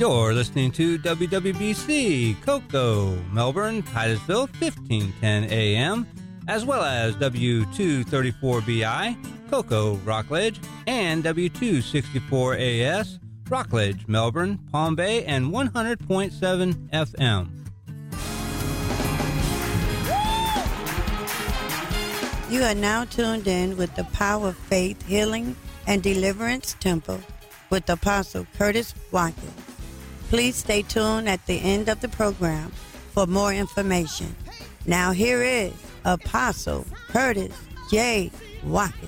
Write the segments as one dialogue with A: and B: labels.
A: You're listening to WWBC, Cocoa, Melbourne, Titusville, 1510 AM, as well as W234BI, Cocoa, Rockledge, and W264AS, Rockledge, Melbourne, Palm Bay, and 100.7 FM.
B: You are now tuned in with the Power of Faith Healing and Deliverance Temple with Apostle Curtis Watkins. Please stay tuned at the end of the program for more information. Now here is Apostle Curtis J. Watkins.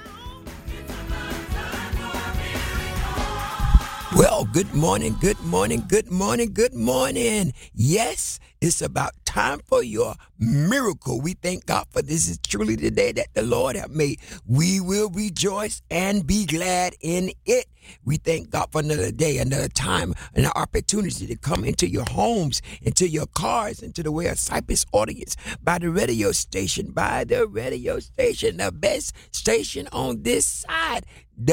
C: Well, good morning, good morning, good morning, good morning. Yes, it's about time for your miracle. We thank God for this is truly the day that the Lord have made. We will rejoice and be glad in it. We thank God for another day, another time, and an opportunity to come into your homes, into your cars, into the Way of Cypress audience by the radio station, the best station on this side,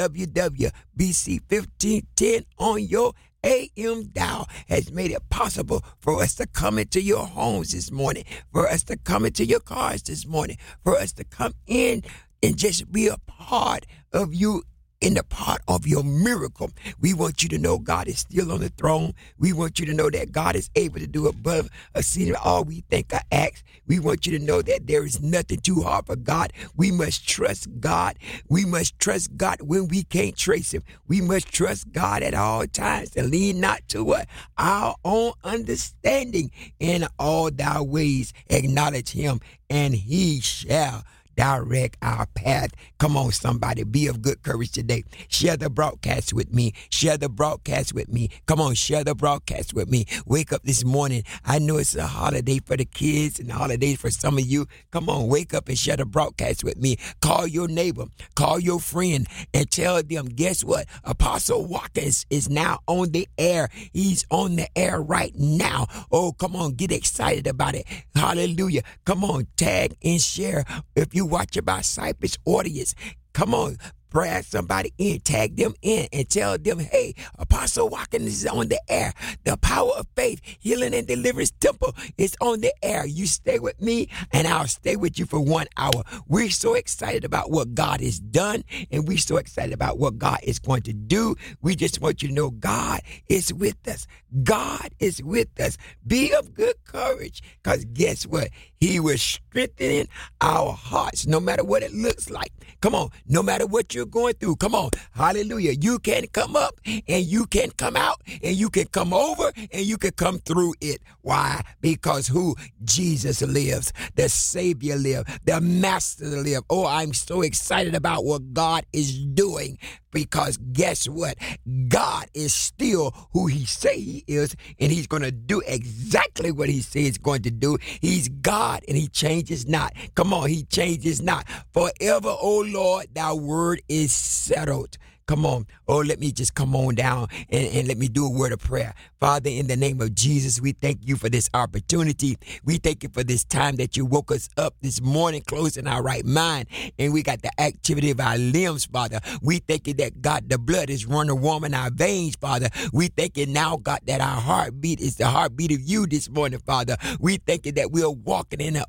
C: WWBC 1510 on your AM dial has made it possible for us to come into your homes this morning, for us to come into your cars this morning, for us to come in and just be a part of you in the part of your miracle. We want you to know God is still on the throne. We want you to know that God is able to do above exceeding all we think or ask. We want you to know that there is nothing too hard for God. We must trust God. We must trust God when we can't trace him. We must trust God at all times and lean not to what? Our own understanding. In all thy ways acknowledge him, and he shall direct our path. Come on, somebody, be of good courage today. Share the broadcast with me. Share the broadcast with me. Come on, share the broadcast with me. Wake up this morning. I know it's a holiday for the kids and holidays for some of you. Come on, wake up and share the broadcast with me. Call your neighbor, call your friend, and tell them, guess what? Apostle Watkins is now on the air. He's on the air right now. Oh, come on, get excited about it. Hallelujah. Come on, tag and share. If you watch it by Cypress audience, come on, brag somebody in, tag them in, and tell them, hey, Apostle Watkins is on the air. The Power of Faith Healing and Deliverance Temple is on the air. You stay with me, and I'll stay with you for 1 hour. We're so excited about what God has done, and we're so excited about what God is going to do. We just want you to know God is with us. God is with us. Be of good courage, because guess what? He will strengthen our hearts, no matter what it looks like. Come on, no matter what you're going through. Come on, hallelujah. You can come up and you can come out and you can come over and you can come through it. Why? Because who? Jesus lives. The Savior lives. The Master lives. Oh, I'm so excited about what God is doing. Because guess what? God is still who he say he is, and he's going to do exactly what he says he's going to do. He's God, and he changes not. Come on, he changes not. Forever, O Lord, thy word is settled. Come on. Oh, let me just come on down and let me do a word of prayer. Father, in the name of Jesus, we thank you for this opportunity. We thank you for this time that you woke us up this morning, closing our right mind, and we got the activity of our limbs, Father. We thank you that, God, the blood is running warm in our veins, Father. We thank you now, God, that our heartbeat is the heartbeat of you this morning, Father. We thank you that we're walking in an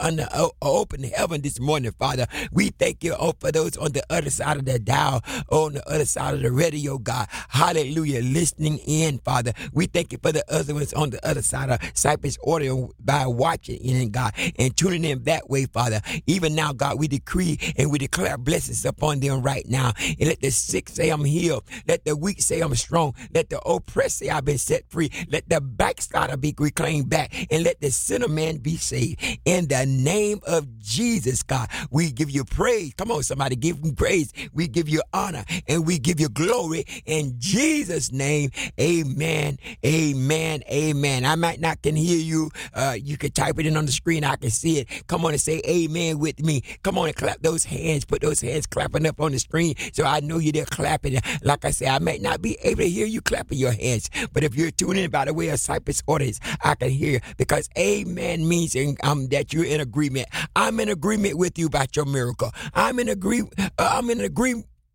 C: open heaven this morning, Father. We thank you, for those on the other side of the dial, on the other side of the radio, God. Hallelujah. Listening in, Father. We thank you for the other ones on the other side of Cypress Audio by watching in, God, and tuning in that way, Father. Even now, God, we decree and we declare blessings upon them right now. And let the sick say I'm healed. Let the weak say I'm strong. Let the oppressed say I've been set free. Let the backslider be reclaimed back. And let the sinner man be saved. In the name of Jesus, God, we give you praise. Come on, somebody, give him praise. We give you honor and we give you glory in Jesus' name. Amen. Amen. Amen. I might not can hear you. You can type it in on the screen. I can see it. Come on and say amen with me. Come on and clap those hands. Put those hands clapping up on the screen so I know you're there clapping. Like I said, I might not be able to hear you clapping your hands, but if you're tuning in by the way of Cypress audience, I can hear, because amen means that you're in agreement. I'm in agreement with you about your miracle. I'm in agreement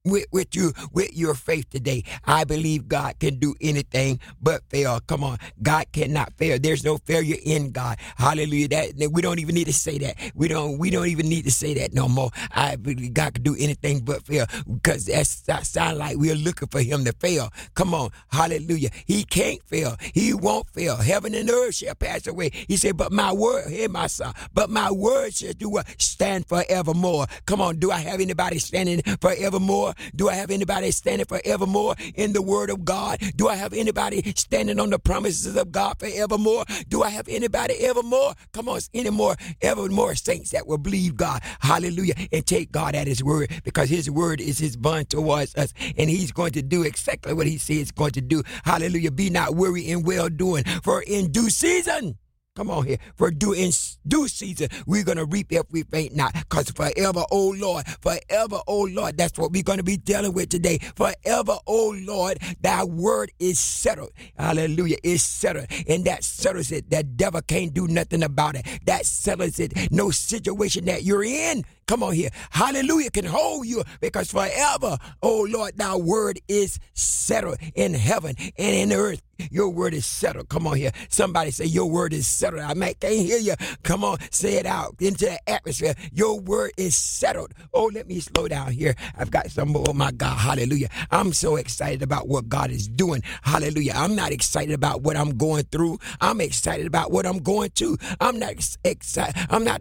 C: with your faith today. I believe God can do anything but fail. Come on. God cannot fail. There's no failure in God. Hallelujah. That we don't even need to say that. We don't even need to say that no more. I believe God can do anything but fail, because that sounds like we're looking for him to fail. Come on. Hallelujah. He can't fail. He won't fail. Heaven and earth shall pass away. He said, but my word, hear my son, but my word shall do what? Stand forevermore. Come on. Do I have anybody standing forevermore? Do I have anybody standing forevermore in the word of God? Do I have anybody standing on the promises of God forevermore? Do I have anybody evermore? Come on, evermore saints that will believe God. Hallelujah. And take God at his word, because his word is his bond towards us, and he's going to do exactly what he says he's going to do. Hallelujah. Be not weary in well doing, for in due season, come on here, for in due season, we're going to reap if we faint not. Because forever, oh Lord, that's what we're going to be dealing with today. Forever, oh Lord, thy word is settled. Hallelujah, it's settled. And that settles it. That devil can't do nothing about it. That settles it. No situation that you're in, come on here, hallelujah, can hold you, because forever, oh Lord, thy word is settled in heaven and in earth. Your word is settled. Come on here. Somebody say your word is settled. I can't hear you. Come on, say it out into the atmosphere. Your word is settled. Oh, let me slow down here. I've got some, oh my God, hallelujah. I'm so excited about what God is doing. Hallelujah. I'm not excited about what I'm going through. I'm excited about what I'm going to. I'm not excited. I'm not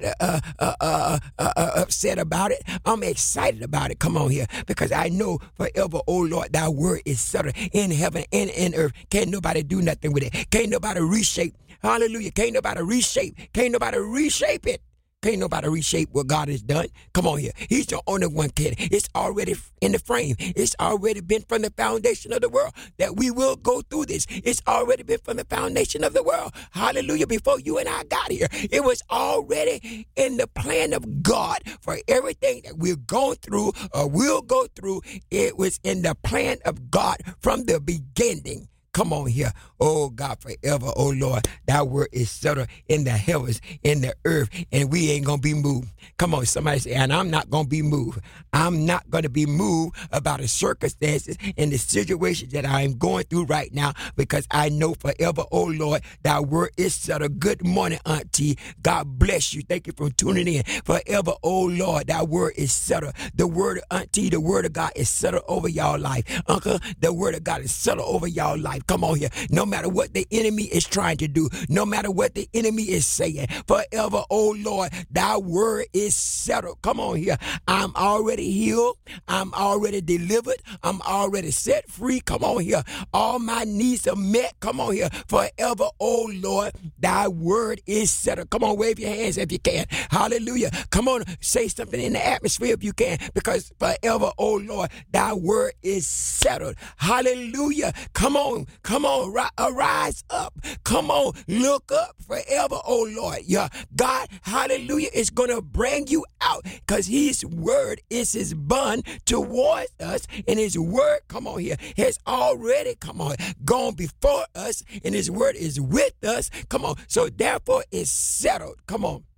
C: upset about it. I'm excited about it. Come on here, because I know forever, oh Lord, thy word is settled in heaven and in earth. Can't nobody do nothing with it. Can't nobody reshape. Hallelujah. Can't nobody reshape. Can't nobody reshape it. Can't nobody reshape what God has done. Come on here. He's the only one can. It's already in the frame. It's already been from the foundation of the world that we will go through this. It's already been from the foundation of the world. Hallelujah. Before you and I got here, it was already in the plan of God for everything that we're going through or will go through. It was in the plan of God from the beginning. Come on here. Oh God, forever, oh Lord, thy word is settled in the heavens, in the earth, and we ain't going to be moved. Come on, somebody say, and I'm not going to be moved. I'm not going to be moved about the circumstances and the situations that I'm going through right now, because I know forever, oh Lord, thy word is settled. Good morning, Auntie. God bless you. Thank you for tuning in. Forever, oh Lord, thy word is settled. The word, Auntie, the word of God is settled over y'all life. Uncle, the word of God is settled over y'all life. Come on here. No matter what the enemy is trying to do, no matter what the enemy is saying, forever, oh Lord, thy word is settled. Come on here. I'm already healed. I'm already delivered. I'm already set free. Come on here. All my needs are met. Come on here. Forever, oh Lord, thy word is settled. Come on, wave your hands if you can. Hallelujah. Come on, say something in the atmosphere if you can, because forever, oh Lord, thy word is settled. Hallelujah. Come on. Come on, arise up. Come on, look up forever, oh Lord. Yeah, God, hallelujah, is going to bring you out, because his word is his bond towards us, and his word, come on here, has already, come on, gone before us, and his word is with us. Come on, so therefore it's settled. Come on,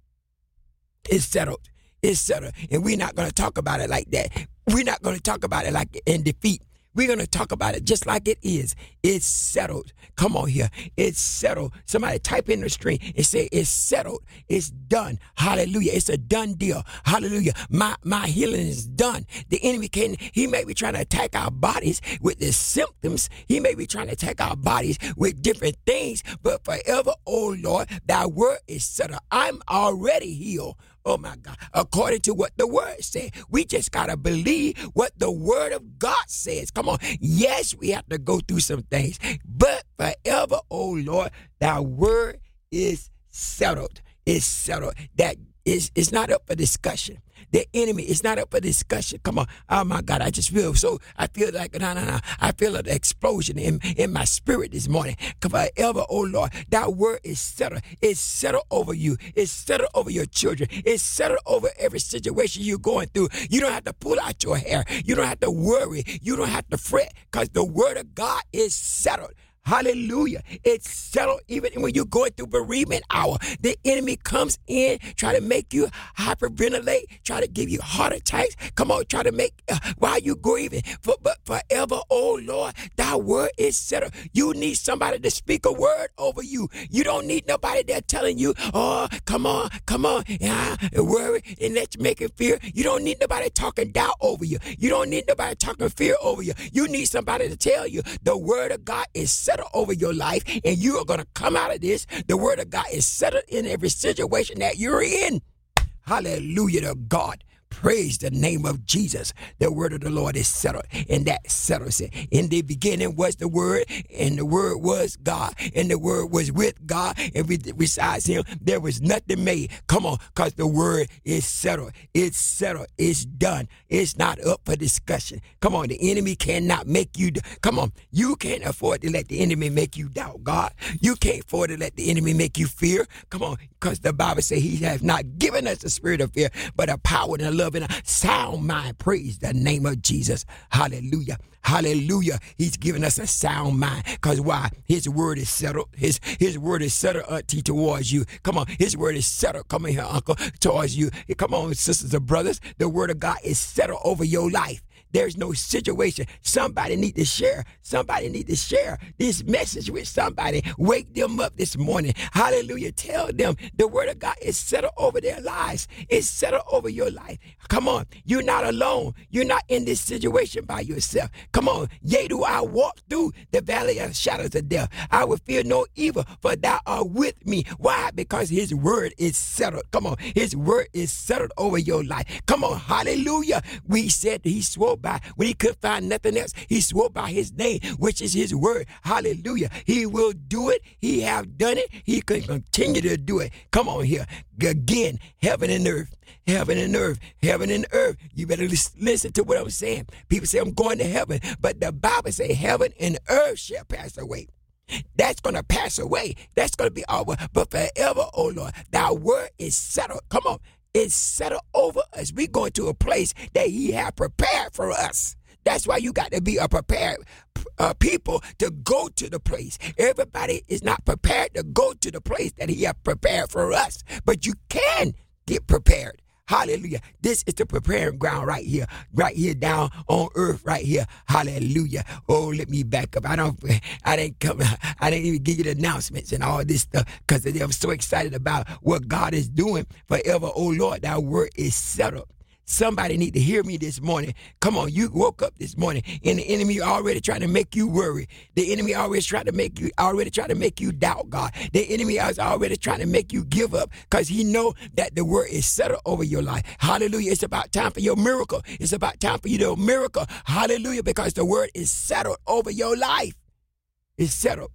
C: it's settled. It's settled, and we're not going to talk about it like that. We're not going to talk about it like in defeat. We're going to talk about it just like it is. It's settled. Come on here. It's settled. Somebody type in the screen and say, it's settled. It's done. Hallelujah. It's a done deal. Hallelujah. My healing is done. The enemy he may be trying to attack our bodies with the symptoms. He may be trying to attack our bodies with different things. But forever, oh Lord, thy word is settled. I'm already healed. Oh my God, according to what the word said. We just got to believe what the word of God says. Come on. Yes, we have to go through some things, but forever, oh Lord, thy word is settled. It's settled. That is not up for discussion. The enemy is not up for discussion. Come on. Oh my God. I feel like, I feel an explosion in my spirit this morning. Forever, oh Lord, that word is settled. It's settled over you. It's settled over your children. It's settled over every situation you're going through. You don't have to pull out your hair. You don't have to worry. You don't have to fret, because the word of God is settled. Hallelujah. It's settled even when you're going through bereavement hour. The enemy comes in, try to make you hyperventilate, try to give you heart attacks. Come on, try to make, while you grieving. But forever, oh Lord, thy word is settled. You need somebody to speak a word over you. You don't need nobody there telling you, oh, come on, worry and let you make it fear. You don't need nobody talking doubt over you. You don't need nobody talking fear over you. You need somebody to tell you the word of God is settled over your life, and you are going to come out of this. The word of God is settled in every situation that you're in. Hallelujah to God. Praise the name of Jesus. The word of the Lord is settled, and that settles it. In the beginning was the word, and the word was God, and the word was with God, and besides him, there was nothing made. Come on, because the word is settled. It's settled. It's done. It's not up for discussion. Come on, the enemy cannot make you. Come on, you can't afford to let the enemy make you doubt God. You can't afford to let the enemy make you fear. Come on, because the Bible says he has not given us the spirit of fear, but a power and a love and a sound mind. Praise the name of Jesus. Hallelujah. Hallelujah. He's given us a sound mind. Because why? His word is settled. His word is settled, auntie, towards you. Come on. His word is settled. Come on here, uncle, towards you. Come on, sisters and brothers. The word of God is settled over your life. There's no situation. Somebody need to share. Somebody need to share this message with somebody. Wake them up this morning. Hallelujah. Tell them the word of God is settled over their lives. It's settled over your life. Come on. You're not alone. You're not in this situation by yourself. Come on. Yea, do I walk through the valley of shadows of death, I will fear no evil, for thou art with me. Why? Because his word is settled. Come on. His word is settled over your life. Come on. Hallelujah. We said he swore by, when he could find nothing else, he swore by his name, which is his word. Hallelujah. He will do it. He have done it. He can continue to do it. Come on here. Again, heaven and earth. Heaven and earth, heaven and earth. You better listen to what I'm saying. People say I'm going to heaven, but the Bible says heaven and earth shall pass away. That's going to pass away. That's going to be over. But forever, oh Lord, thy word is settled. Come on. It's settled over us. We're going to a place that he has prepared for us. That's why you got to be a prepared people to go to the place. Everybody is not prepared to go to the place that he has prepared for us. But you can get prepared. Hallelujah. This is the preparing ground right here down on earth right here. Hallelujah. Oh, let me back up. I didn't even give you the announcements and all this stuff because I'm so excited about what God is doing forever. Oh Lord, thy word is settled. Somebody need to hear me this morning. Come on, you woke up this morning and the enemy already trying to make you worry. The enemy always trying to make you doubt God. The enemy is already trying to make you give up because he know that the word is settled over your life. Hallelujah. It's about time for your miracle. It's about time for you to miracle. Hallelujah. Because the word is settled over your life. It's settled.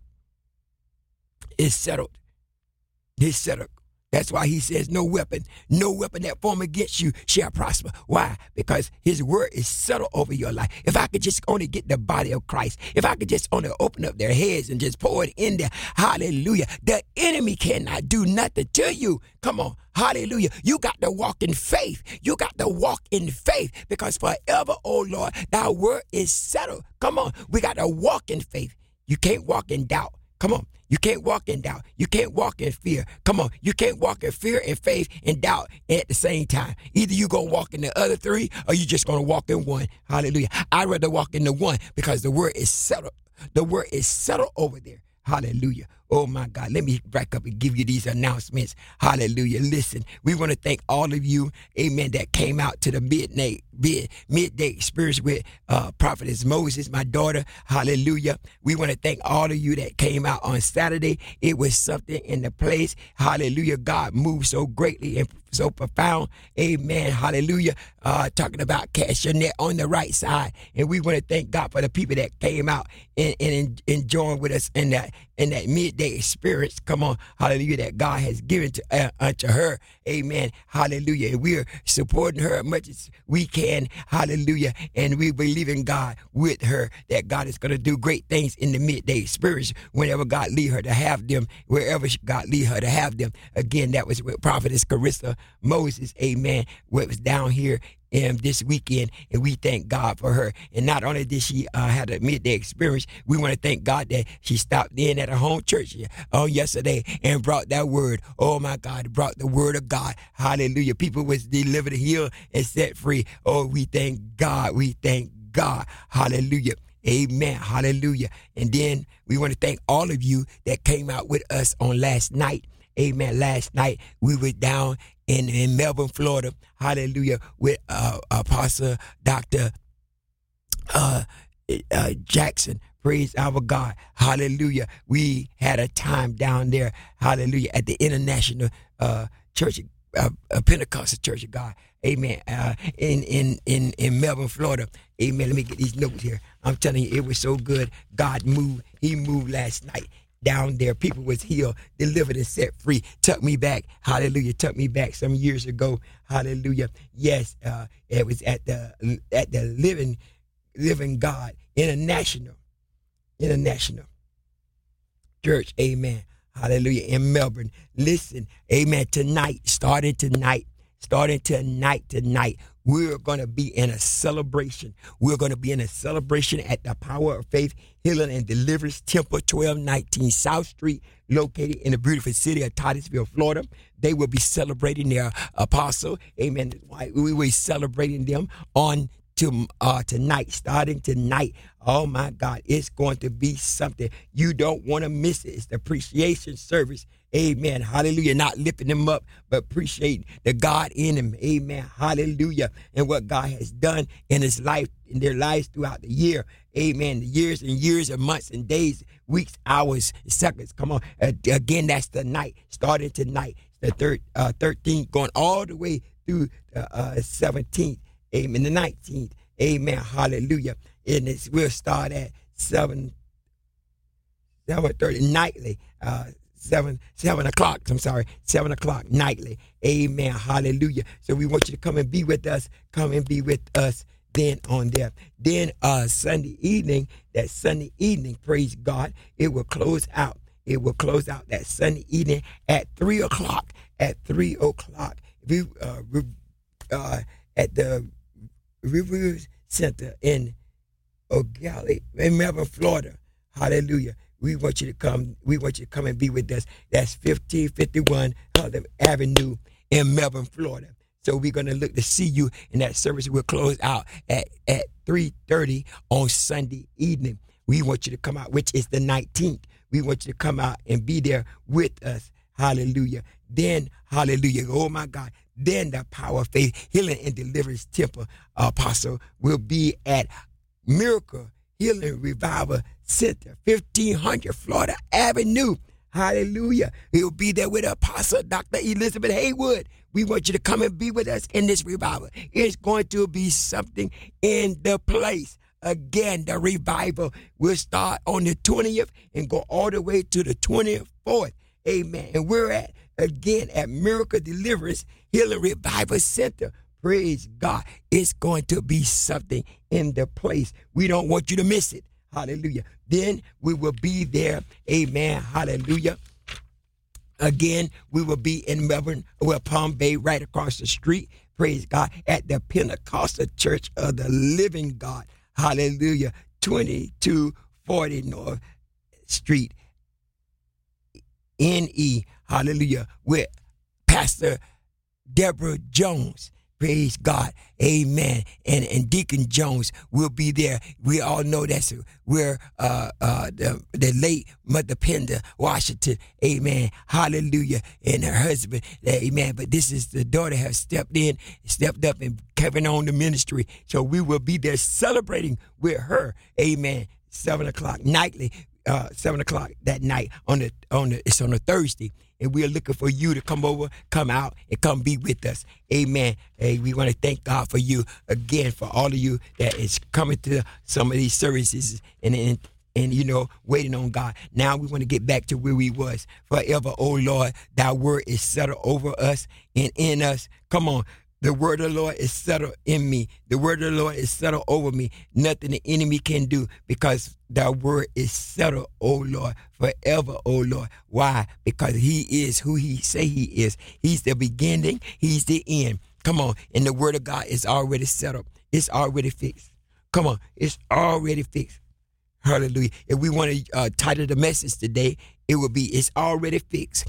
C: It's settled. It's settled. That's why he says no weapon that form against you shall prosper. Why? Because his word is settled over your life. If I could just only get the body of Christ, if I could just only open up their heads and just pour it in there, hallelujah, the enemy cannot do nothing to you. Come on, hallelujah. You got to walk in faith. You got to walk in faith because forever, oh Lord, thy word is settled. Come on, we got to walk in faith. You can't walk in doubt. Come on. You can't walk in doubt. You can't walk in fear. Come on. You can't walk in fear and faith and doubt at the same time. Either you going to walk in the other three or you just going to walk in one. Hallelujah. I'd rather walk in the one because the word is settled. The word is settled over there. Hallelujah. Oh, my God. Let me back up and give you these announcements. Hallelujah. Listen, we want to thank all of you, amen, that came out to the midday experience with Prophetess Moses, my daughter. Hallelujah. We want to thank all of you that came out on Saturday. It was something in the place. Hallelujah. God moved so greatly and so profound. Amen. Hallelujah. Talking about cast your net on the right side. And we want to thank God for the people that came out and enjoying with us in that midday experience. Come on. Hallelujah. That God has given unto her. Amen. Hallelujah. And we're supporting her as much as we can. Hallelujah. And we believe in God with her that God is going to do great things in the midday experience whenever God lead her to have them, wherever God lead her to have them. Again, that was with Prophetess Carissa Moses. Amen. What was down here this weekend, and we thank God for her. And not only did she had a midday experience, we want to thank God that she stopped in at her home church on yesterday and brought that word. Oh my God, brought the word of God. Hallelujah. People was delivered, healed, and set free. Oh, we thank God. We thank God. Hallelujah. Amen. Hallelujah. And then we want to thank all of you that came out with us on last night. Amen. Last night we were down in Melbourne, Florida. Hallelujah. With Apostle Dr. Jackson. Praise our God. Hallelujah. We had a time down there. Hallelujah. At the International Church, Pentecostal Church of God. Amen. In Melbourne, Florida. Amen. Let me get these notes here. I'm telling you, it was so good. God moved. He moved last night down there. People was healed, delivered, and set free. Took me back. Hallelujah. Took me back some years ago. Hallelujah. Yes. It was at the Living God International Church. Amen. Hallelujah. In Melbourne. Listen. Amen. Starting tonight, we're going to be in a celebration. We're going to be in a celebration at the Power of Faith Healing and Deliverance Temple, 1219 South Street, located in the beautiful city of Titusville, Florida. They will be celebrating their apostle. Amen. We will be celebrating them on tonight, starting tonight. Oh my God, it's going to be something. You don't want to miss it. It's the appreciation service. Amen. Hallelujah. Not lifting them up, but appreciating the God in them. Amen. Hallelujah. And what God has done in his life, in their lives throughout the year. Amen. The years and years and months and days, weeks, hours, seconds. Come on. Again, that's the night. Starting tonight. The 13th, going all the way through the 17th. Amen. The 19th. Amen. Hallelujah. And we'll start at 7:30 nightly. 7 o'clock. I'm sorry, 7 o'clock nightly. Amen. Hallelujah. So we want you to come and be with us. Come and be with us then on there. Then Sunday evening, praise God, it will close out. It will close out that Sunday evening at 3 o'clock. At 3 o'clock. At the River Center in O'Galley, in Melbourne, Florida. Hallelujah. We want you to come. We want you to come and be with us. That's 1551 Hudson Avenue in Melbourne, Florida. So we're going to look to see you in that service. We'll close out at 3:30 on Sunday evening. We want you to come out, which is the 19th. We want you to come out and be there with us. Hallelujah. Then, hallelujah. Oh, my God. Then the Power of Faith Healing and Deliverance Temple Apostle will be at Miracle Healing Revival Center, 1500 Florida Avenue. Hallelujah. He'll be there with Apostle Dr. Elizabeth Haywood. We want you to come and be with us in this revival. It's going to be something in the place. Again, the revival will start on the 20th and go all the way to the 24th. Amen. And we're at Miracle Deliverance Healing Revival Center. Praise God. It's going to be something in the place. We don't want you to miss it. Hallelujah. Then we will be there. Amen. Hallelujah. Again, we will be in Melbourne, Palm Bay, right across the street. Praise God. At the Pentecostal Church of the Living God. Hallelujah. 2240 North Street. NE. Hallelujah. With Pastor Deborah Jones. Praise God. Amen. And Deacon Jones will be there. We all know that's where the late Mother Penda Washington. Amen. Hallelujah. And her husband. Amen. But this is the daughter has stepped up and carrying on the ministry. So we will be there celebrating with her. Amen. 7 o'clock nightly. 7 o'clock that night it's on a Thursday. And we are looking for you to come out, and come be with us. Amen. Hey, we want to thank God for you again, for all of you that is coming to some of these services and waiting on God. Now we want to get back to where we was. Forever, oh Lord, thy word is settled over us and in us. Come on. The word of the Lord is settled in me. The word of the Lord is settled over me. Nothing the enemy can do, because thy word is settled, oh Lord, forever, oh Lord. Why? Because he is who he say he is. He's the beginning. He's the end. Come on. And the word of God is already settled. It's already fixed. Come on. It's already fixed. Hallelujah. If we want to title the message today, it would be, it's already fixed.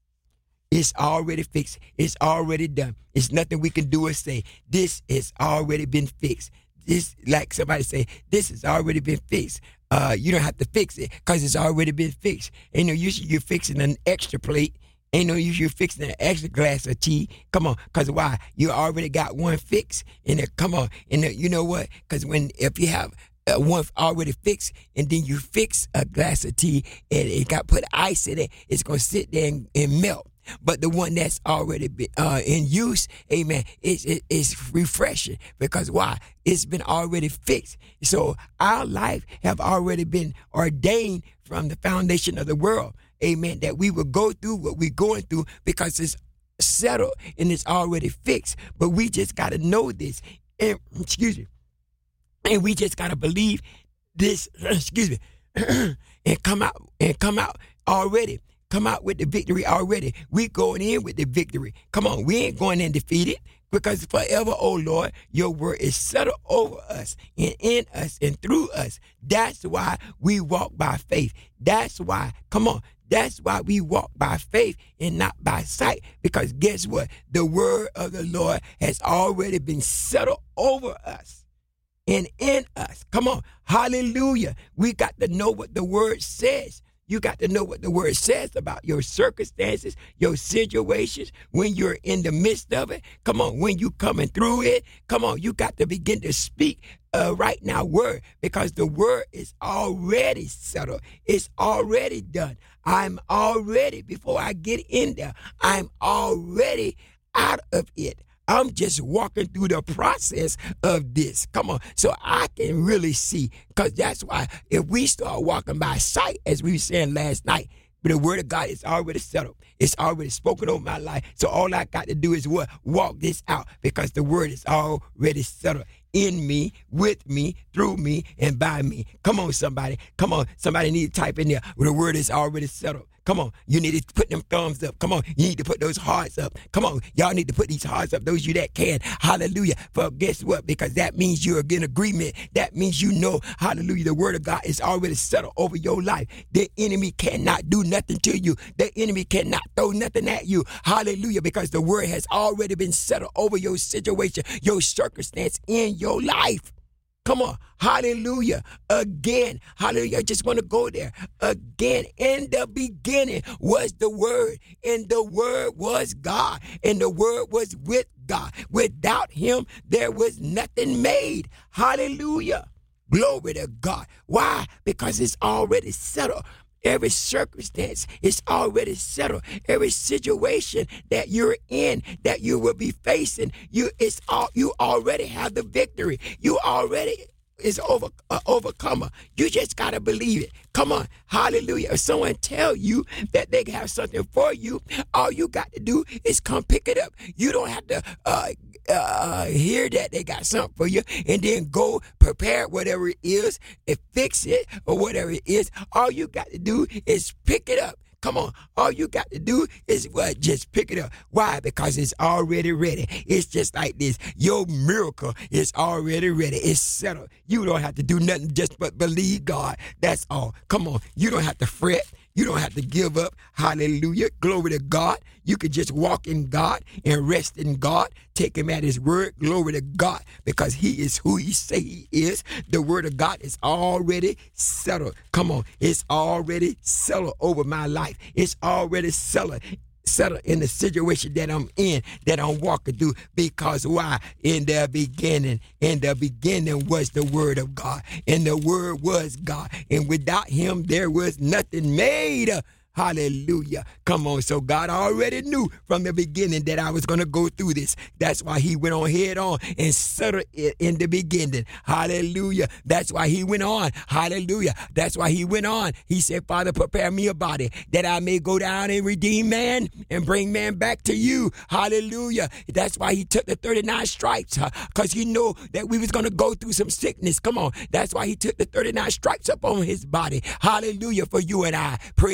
C: It's already fixed. It's already done. It's nothing we can do or say. This has already been fixed. This, like somebody say, this has already been fixed. You don't have to fix it because it's already been fixed. Ain't no use you're fixing an extra plate. Ain't no use you're fixing an extra glass of tea. Come on, because why? You already got one fixed. And come on, and you know what? Because if you have one already fixed, and then you fix a glass of tea, and it got put ice in it, it's going to sit there and melt. But the one that's already been in use, amen, it's refreshing. Because why? It's been already fixed. So our life have already been ordained from the foundation of the world, amen, that we will go through what we're going through because it's settled and it's already fixed. But we just got to know this. And, excuse me. And we just got to believe this, excuse me, and come out already. Come out with the victory already. We going in with the victory. Come on, we ain't going in defeated because forever, oh Lord, your word is settled over us and in us and through us. That's why we walk by faith. That's why, come on, that's why we walk by faith and not by sight. Because guess what? The word of the Lord has already been settled over us and in us. Come on, hallelujah. We got to know what the word says. You got to know what the word says about your circumstances, your situations, when you're in the midst of it. Come on, when you coming through it, come on, you got to begin to speak right now word, because the word is already settled. It's already done. I'm already, before I get in there, I'm already out of it. I'm just walking through the process of this. Come on. So I can really see, because that's why if we start walking by sight, as we were saying last night, the word of God is already settled. It's already spoken over my life. So all I got to do is what? Walk this out, because the word is already settled in me, with me, through me, and by me. Come on, somebody. Come on. Somebody need to type in there where the word is already settled. Come on. You need to put them thumbs up. Come on. You need to put those hearts up. Come on. Y'all need to put these hearts up. Those of you that can. Hallelujah. For guess what? Because that means you're in agreement. That means you know, hallelujah, the word of God is already settled over your life. The enemy cannot do nothing to you. The enemy cannot throw nothing at you. Hallelujah. Because the word has already been settled over your situation, your circumstance in your life. Come on. Hallelujah. Again. Hallelujah. I just want to go there. Again. In the beginning was the word, and the word was God, and the word was with God. Without him, there was nothing made. Hallelujah. Glory to God. Why? Because it's already settled. Every circumstance is already settled. Every situation that you're in, that you will be facing, you already have the victory. You already is overcomer. You just got to believe it. Come on. Hallelujah. If someone tell you that they have something for you, all you got to do is come pick it up. You don't have to hear that they got something for you and then go prepare whatever it is and fix it or whatever it is. All you got to do is pick it up. Come on. All you got to do is what? Just pick it up. Why? Because it's already ready. It's just like this. Your miracle is already ready. It's settled. You don't have to do nothing just but believe God. That's all. Come on. You don't have to fret. You don't have to give up. Hallelujah. Glory to God. You can just walk in God and rest in God. Take him at his word. Glory to God. Because he is who he say he is. The word of God is already settled. Come on. It's already settled over my life. It's already settled in the situation that I'm in, that I'm walking through. Because why? In the beginning was the word of God, and the word was God, and without him there was nothing made. Hallelujah. Come on. So God already knew from the beginning that I was going to go through this. That's why he went on head on and settled it in the beginning. Hallelujah. That's why he went on. Hallelujah. That's why he went on. He said, Father, prepare me a body that I may go down and redeem man and bring man back to you. Hallelujah. That's why he took the 39 stripes, because he knew that we was going to go through some sickness. Come on. That's why he took the 39 stripes up on his body. Hallelujah. For you and I. Praise our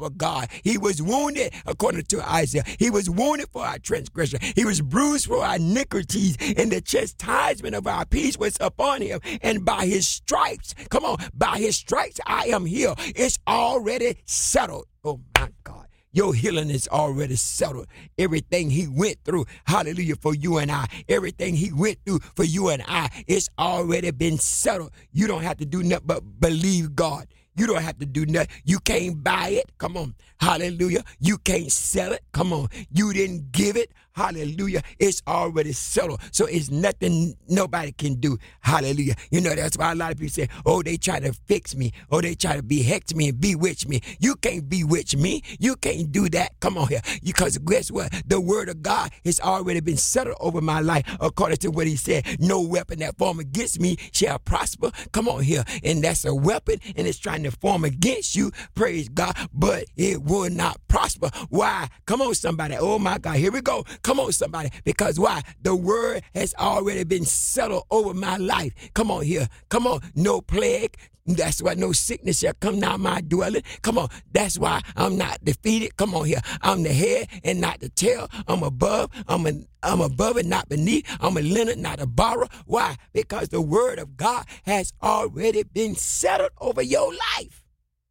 C: of God. He was wounded, according to Isaiah. He was wounded for our transgression. He was bruised for our iniquities, and the chastisement of our peace was upon him. And by his stripes, come on, by his stripes I am healed. It's already settled. Oh my God. Your healing is already settled. Everything he went through, hallelujah, for you and I, everything he went through for you and I, it's already been settled. You don't have to do nothing but believe God. You don't have to do nothing. You can't buy it. Come on. Hallelujah. You can't sell it. Come on. You didn't give it. Hallelujah. It's already settled. So it's nothing nobody can do. Hallelujah. You know, that's why a lot of people say, oh, they try to fix me. Oh, they try to behex me and bewitch me. You can't bewitch me. You can't do that. Come on here. Because guess what? The word of God has already been settled over my life according to what he said. No weapon that form against me shall prosper. Come on here. And that's a weapon, and it's trying to form against you. Praise God. But it will not prosper. Why? Come on, somebody. Oh, my God. Here we go. Come on, somebody. Because why? The word has already been settled over my life. Come on here. Come on. No plague. That's why no sickness shall come down my dwelling. Come on. That's why I'm not defeated. Come on here. I'm the head and not the tail. I'm above. I'm above and not beneath. I'm a lender, not a borrower. Why? Because the word of God has already been settled over your life.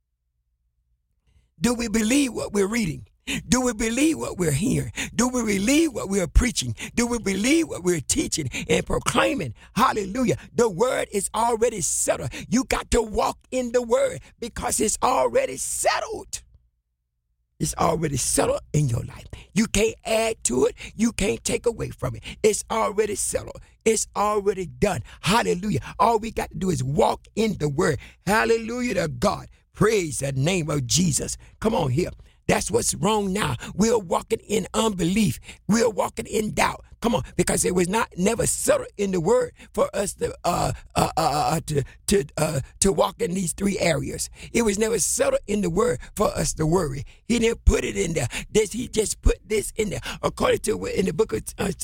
C: Do we believe what we're reading? Do we believe what we're hearing? Do we believe what we're preaching? Do we believe what we're teaching and proclaiming? Hallelujah. The word is already settled. You got to walk in the word because it's already settled. It's already settled in your life. You can't add to it. You can't take away from it. It's already settled. It's already done. Hallelujah. All we got to do is walk in the word. Hallelujah to God. Praise the name of Jesus. Come on here. That's what's wrong now. We're walking in unbelief. We're walking in doubt. Come on, because it was never settled in the word for us to walk in these three areas. It was never settled in the word for us to worry. He didn't put it in there. He just put this in there. According to in the book of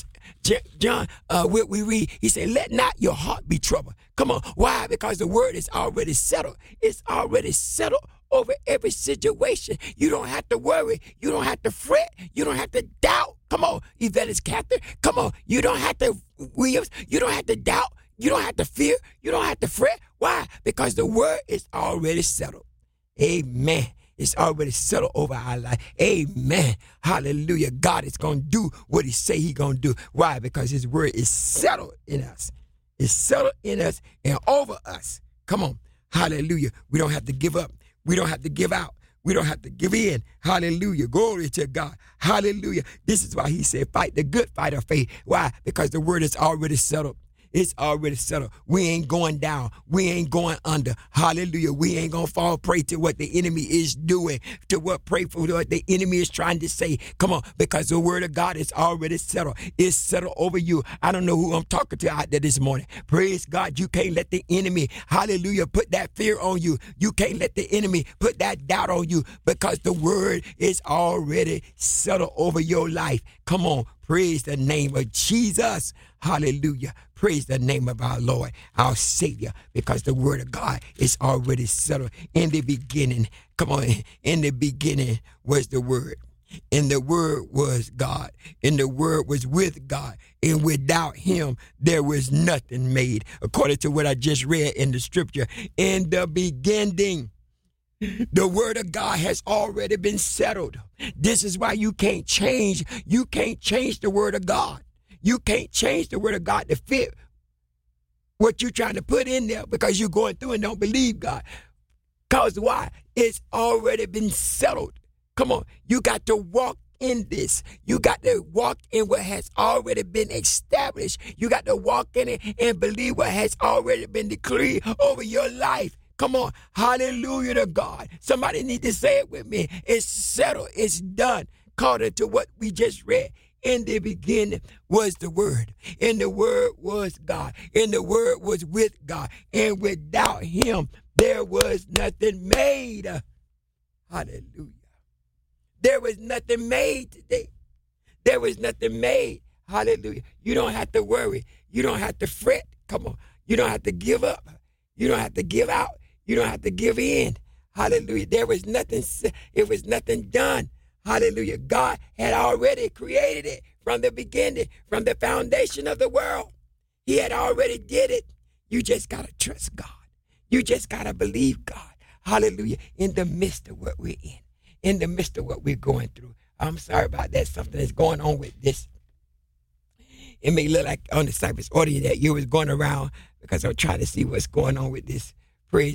C: John, what we read, he said, "Let not your heart be troubled." Come on, why? Because the word is already settled. It's already settled over every situation. You don't have to worry. You don't have to fret. You don't have to doubt. Come on, Evangelist Catherine. Come on. You don't have to, Williams. You don't have to doubt. You don't have to fear. You don't have to fret. Why? Because the word is already settled. Amen. It's already settled over our life. Amen. Hallelujah. God is going to do what he say he going to do. Why? Because his word is settled in us. It's settled in us and over us. Come on. Hallelujah. We don't have to give up. We don't have to give out. We don't have to give in. Hallelujah. Glory to God. Hallelujah. This is why he said, fight the good fight of faith. Why? Because the word is already settled. It's already settled. We ain't going down. We ain't going under. Hallelujah. We ain't going to fall prey to what the enemy is doing, to what the enemy is trying to say. Come on, because the word of God is already settled. It's settled over you. I don't know who I'm talking to out there this morning. Praise God. You can't let the enemy, hallelujah, put that fear on you. You can't let the enemy put that doubt on you because the word is already settled over your life. Come on. Praise the name of Jesus. Hallelujah. Praise the name of our Lord, our Savior, because the word of God is already settled. In the beginning, come on, in the beginning was the word. And the word was God. And the word was with God. And without him, there was nothing made. According to what I just read in the scripture. In the beginning, the word of God has already been settled. This is why you can't change. You can't change the word of God. You can't change the word of God to fit what you're trying to put in there because you're going through and don't believe God. Because why? It's already been settled. Come on. You got to walk in this. You got to walk in what has already been established. You got to walk in it and believe what has already been decreed over your life. Come on. Hallelujah to God. Somebody need to say it with me. It's settled. It's done. According to what we just read. In the beginning was the word. And the word was God. And the word was with God. And without him, there was nothing made. Hallelujah. There was nothing made today. There was nothing made. Hallelujah. You don't have to worry. You don't have to fret. Come on. You don't have to give up. You don't have to give out. You don't have to give in. Hallelujah. It was nothing done. Hallelujah. God had already created it from the beginning, from the foundation of the world. He had already did it. You just got to trust God. You just got to believe God. Hallelujah. In the midst of what we're in the midst of what we're going through. I'm sorry about that. Something is going on with this. It may look like on the Cypress audio that you was going around because I'm trying to see what's going on with this. Praise